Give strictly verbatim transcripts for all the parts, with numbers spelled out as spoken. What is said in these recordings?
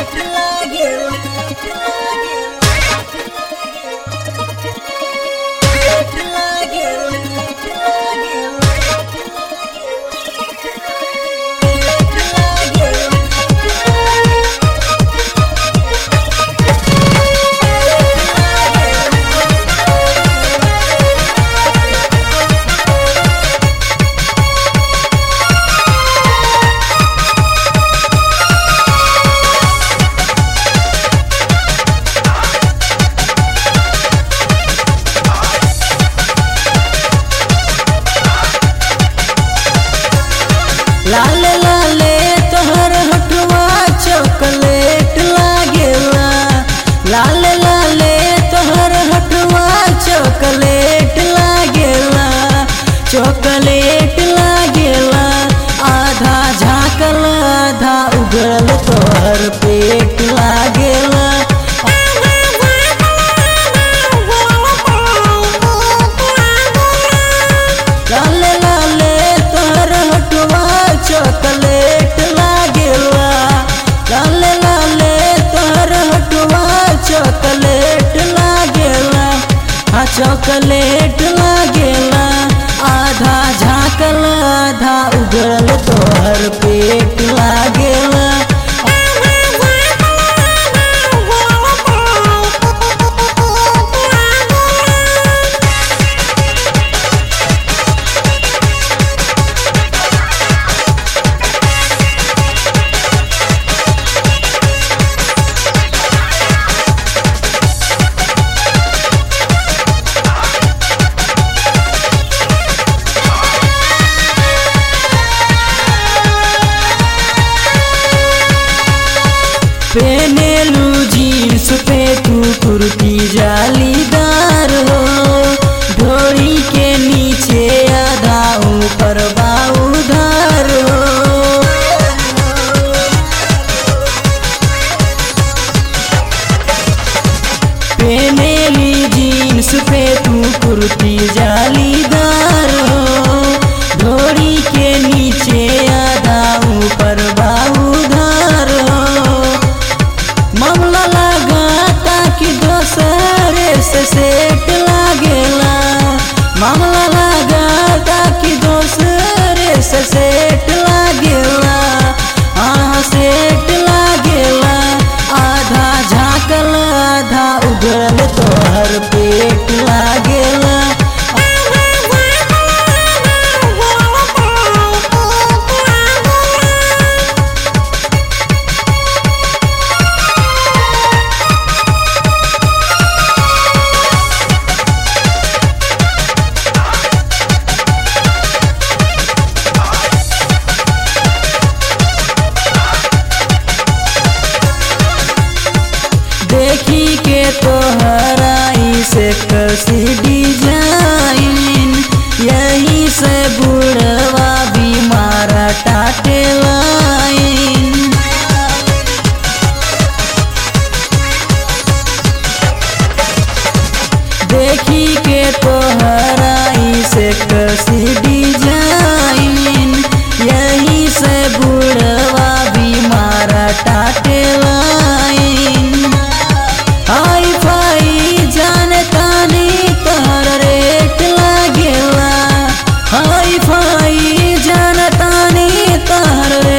लाल लाले तोहर हटवा चॉकलेट लागेला। लाल लाले तोहर हटवा चॉकलेट लागेला। चॉकलेट लागेला आधा झाकल आधा उगल तोहर पेट लागेला। लाल लाले तोहर हटवा चॉकलेट लागेला। लाल लाले तोहर हटवा चॉकलेट लागेला। हाँ चॉकलेट लागेला आधा झाकल आधा उगल तोहर पेट लागेला। पेनेलू जीन्स पे तू कुर्ती जालीदार हो। ढोरी के नीचे आधा ऊपर बाउधार हो। पेनेली जीन्स पे तू कुर्ती जालीदार हो। ढोरी के नीचे आधा ऊपर बाउधार हो। मामला लगा ताकि दोसरे से सेट लागेला। मामला लगा ताकि दोसरे से सेट लागेला। हाँ सेट लागेला आधा झाकल आधा उगल तोहर पेट लागेला। देखी के तोहरा से कसी डिजाइन यही से बुढ़वा भी मारा टाटे लाइन। देखी के तोहरा से कसी डिजाइन यही से बुढ़वा भी मारा टाटे लाइन। हाई फाई जानतानी तोहर रेट लागेला। हाई फाई जानतानी तोहर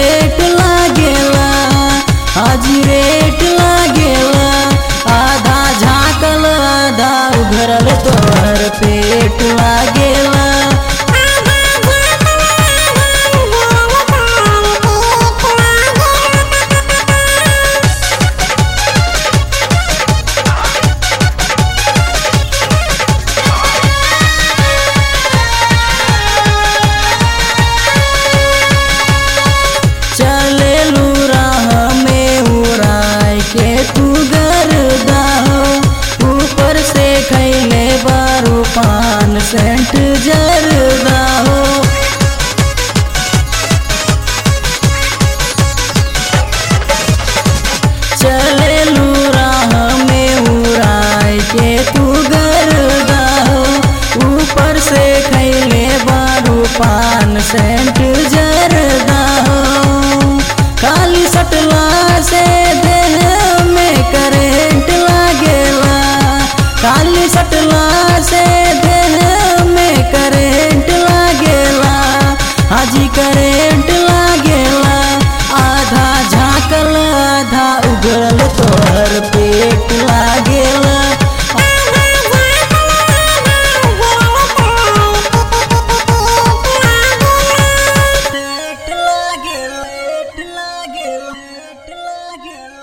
सटला से देह में करेंट लागेला, हाजी करेंट